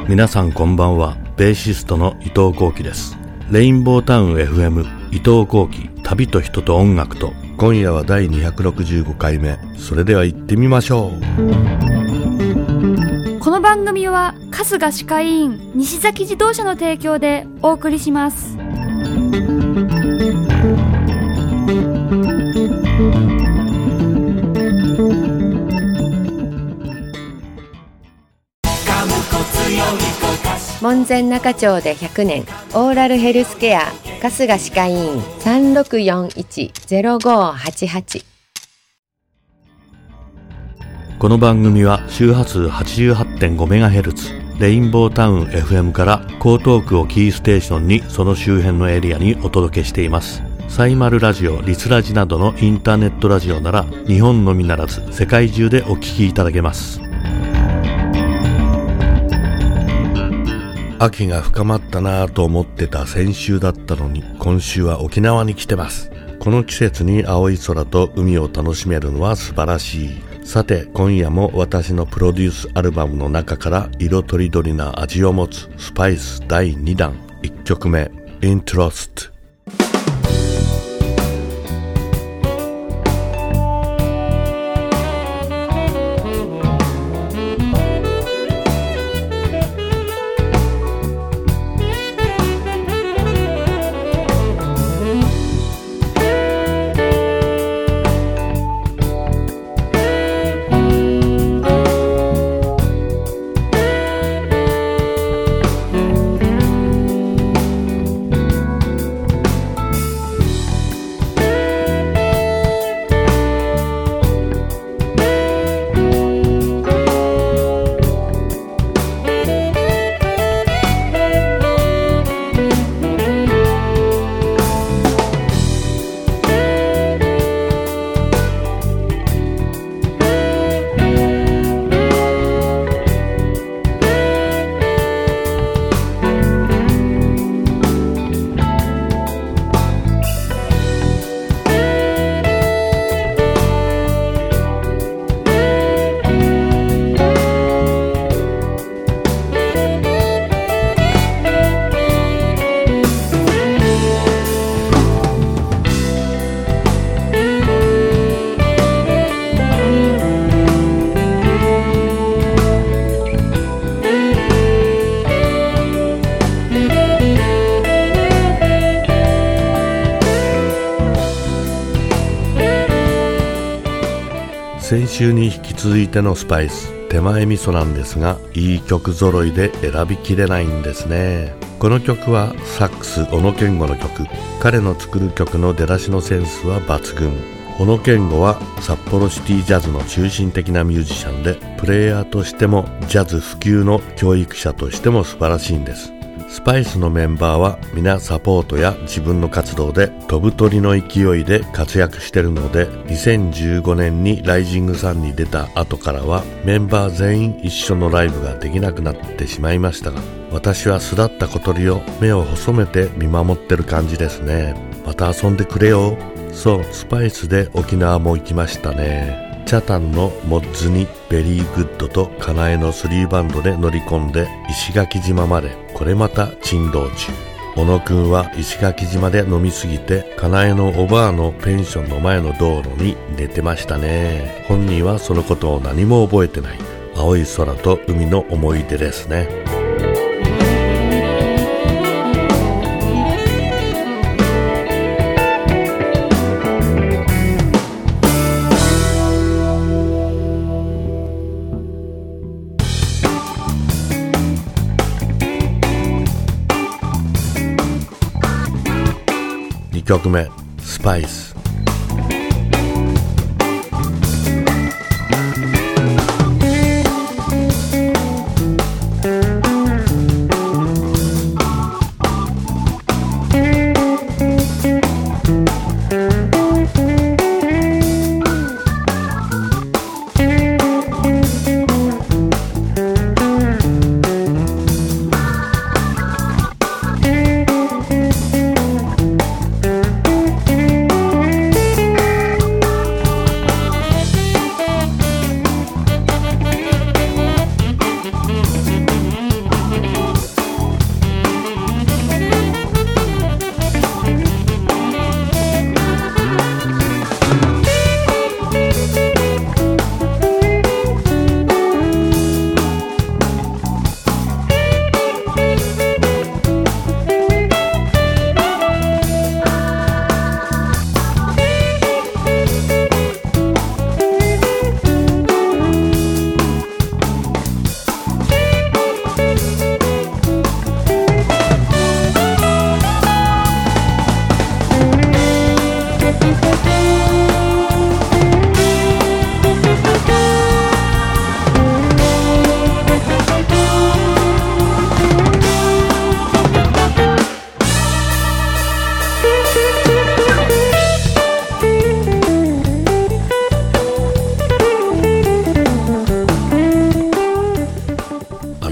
皆さんこんばんは。ベーシストの伊藤幸喜です。レインボータウン FM 伊藤幸喜、旅と人と音楽と。今夜は第265回目。それでは行ってみましょう。 この番組は春日歯科医院西崎自動車の提供でお送りします。 門前仲町で100年オーラルヘルスケア春日歯科医院 3641-0588。 この番組は周波数 88.5MHz レインボータウン FM から江東区をキーステーションにその周辺のエリアにお届けしています。サイマルラジオ、リスラジなどのインターネットラジオなら日本のみならず世界中でお聞きいただけます。秋が深まったなぁと思ってた先週だったのに、今週は沖縄に来てます。この季節に青い空と海を楽しめるのは素晴らしい。さて今夜も私のプロデュースアルバムの中から色とりどりな味を持つスパイス第2弾、1曲目イントロスト。先週に引き続いてのスパイス、手前味噌なんですが、いい曲揃いで選びきれないんですね。この曲はサックス小野健吾の曲。彼の作る曲の出だしのセンスは抜群。小野健吾は札幌シティジャズの中心的なミュージシャンで、プレイヤーとしてもジャズ普及の教育者としても素晴らしいんです。スパイスのメンバーは皆サポートや自分の活動で飛ぶ鳥の勢いで活躍してるので、2015年にライジングサンに出た後からはメンバー全員一緒のライブができなくなってしまいましたが、私は巣立った小鳥を目を細めて見守ってる感じですね。また遊んでくれよ。そう、スパイスで沖縄も行きましたね。チャタンのモッズにベリーグッドとカナエの3バンドで乗り込んで石垣島まで、これまた珍道中。小野くんは石垣島で飲みすぎてカナエのおばあのペンションの前の道路に寝てましたね。本人はそのことを何も覚えてない。青い空と海の思い出ですね。2曲目スパイス。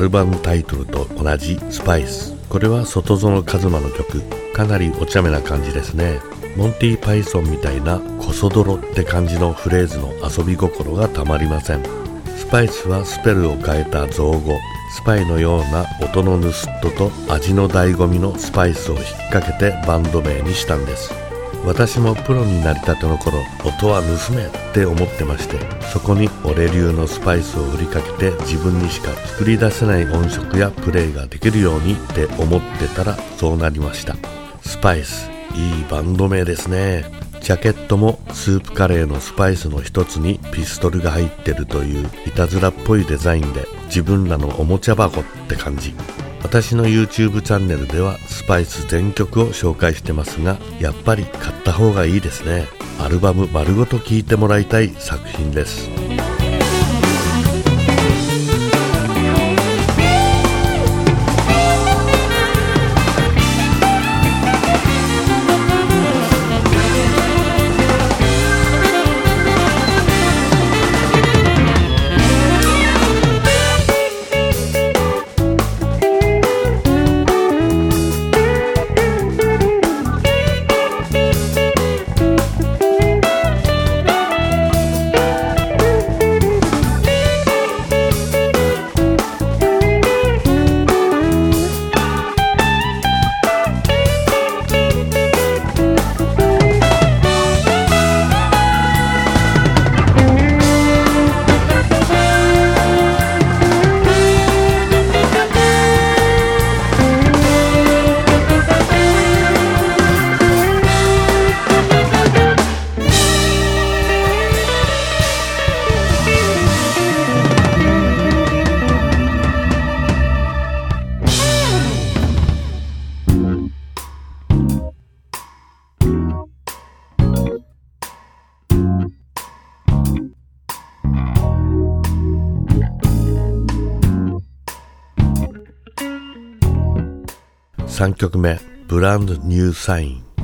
ルバムタイトルと同じスパイス。これは外園一馬の曲。かなりお茶目な感じですね。モンティパイソンみたいなコソ泥って感じのフレーズの遊び心がたまりません。スパイスはスペルを変えた造語。スパイのような音の盗人と味の醍醐味のスパイスを引っ掛けてバンド名にしたんです。私もプロになりたての頃、音は盗めって思ってまして、そこに俺流のスパイスを振りかけて自分にしか作り出せない音色やプレイができるようにって思ってたらそうなりました。スパイス、いいバンド名ですね。ジャケットもスープカレーのスパイスの一つにピストルが入ってるといういたずらっぽいデザインで自分らのおもちゃ箱って感じ。私の YouTube チャンネルではスパイス全曲を紹介してますが、やっぱり買った方がいいですね。アルバム丸ごと聴いてもらいたい作品です。3曲目、ブランドニューサイン。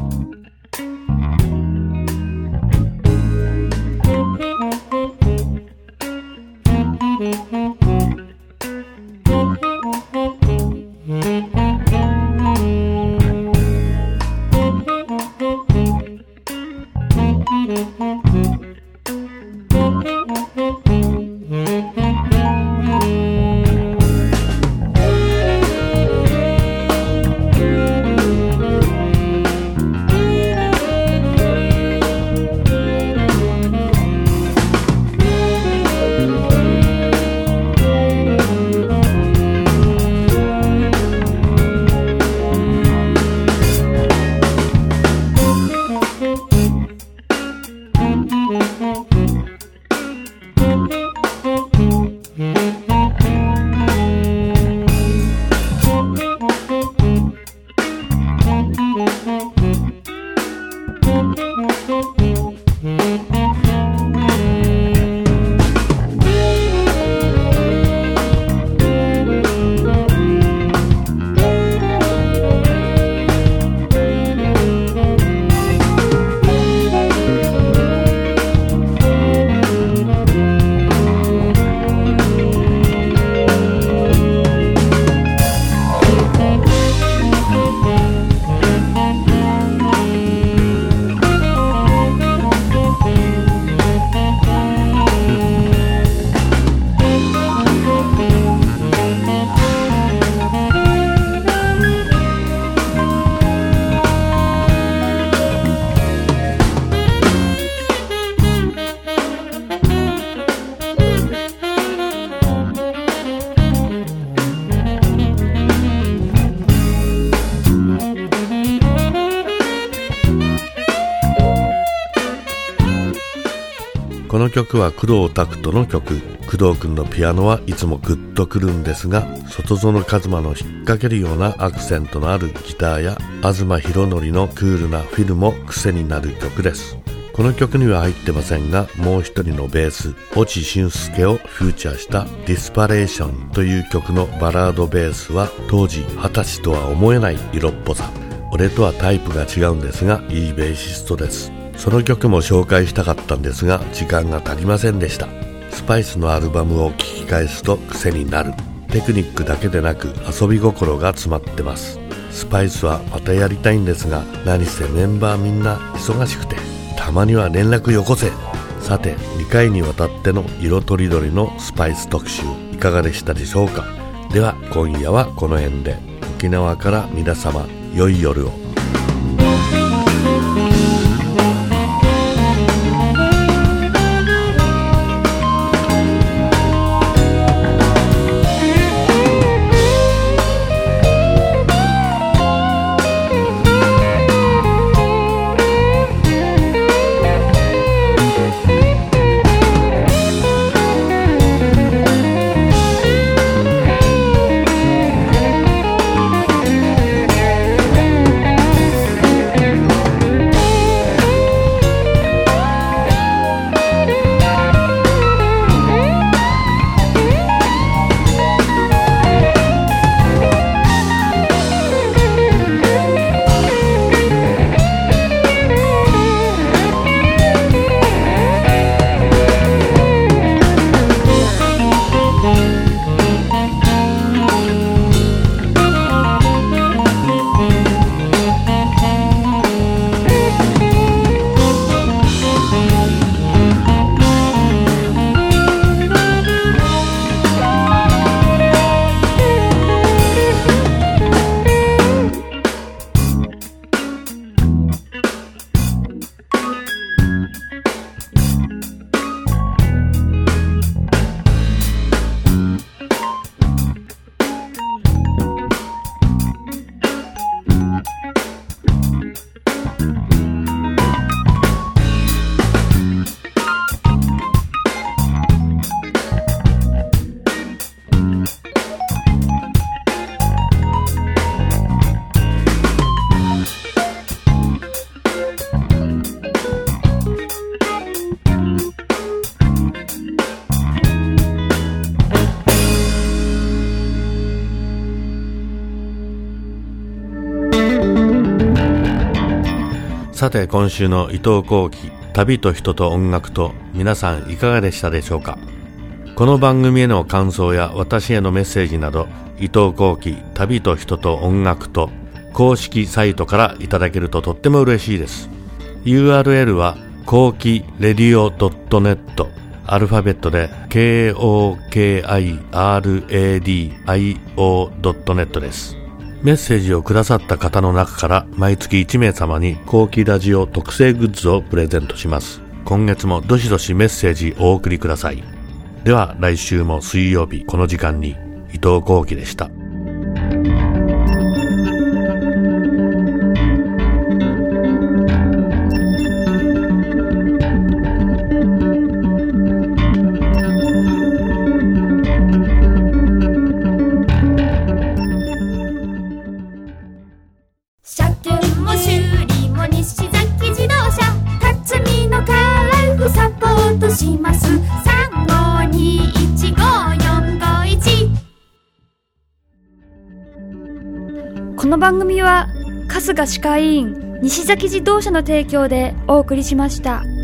この曲は工藤拓人の曲。工藤くんのピアノはいつもグッとくるんですが、外園一馬の引っ掛けるようなアクセントのあるギターや東博則のクールなフィルも癖になる曲です。この曲には入ってませんが、もう一人のベース、越智俊介をフューチャーしたディスパレーションという曲のバラードベースは当時20歳とは思えない色っぽさ。俺とはタイプが違うんですが、いいベーシストです。その曲も紹介したかったんですが、時間が足りませんでした。スパイスのアルバムを聴き返すと癖になるってテクニックだけでなく遊び心が詰まってます。スパイスはまたやりたいんですが、何せメンバーみんな忙しくて、たまには連絡よこせ。さて、2回にわたっての色とりどりのスパイス特集いかがでしたでしょうか。では今夜はこの辺で、沖縄から皆様良い夜を。さて、今週の伊藤幸喜旅と人と音楽と、皆さんいかがでしたでしょうか。この番組への感想や私へのメッセージなど、伊藤幸喜旅と人と音楽と公式サイトからいただけるととっても嬉しいです。 URL は幸喜レディオ .net、 アルファベットで KOKIRADIO.net です。メッセージをくださった方の中から毎月1名様に幸喜ラジオ特製グッズをプレゼントします。今月もどしどしメッセージお送りください。では来週も水曜日この時間に、伊藤幸喜でした。 この番組は春日歯科医院西崎自動車の提供でお送りしました。